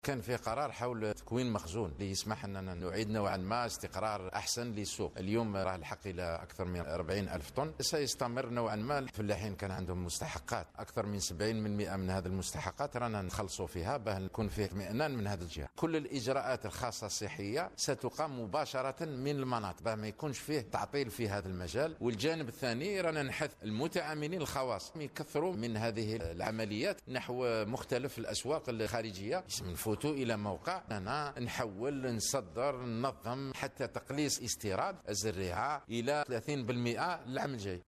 كان في قرار حول تكوين مخزون ليسمح أننا نعيد نوعا ما استقرار أحسن للسوق. اليوم راه الحق إلى أكثر من 40 ألف طن. سيستمر نوعا ما. الفلاحين كان عندهم مستحقات أكثر من 70% من هذه المستحقات رانا نخلصوا فيها باه نكون فيه اطمئنان من هذا الجهة. كل الإجراءات الخاصة الصحية ستقام مباشرة من المناطق باه ما يكونش فيه تعطيل في هذا المجال. والجانب الثاني رانا نحث المتعاملين الخواص يكثروا من هذه العمليات نحو مختلف الأسواق الخارجية. نفوتوا إلى موقع أننا نحول نصدر ننظم حتى تقليص استيراد الزريعة إلى 30% العام الجاي.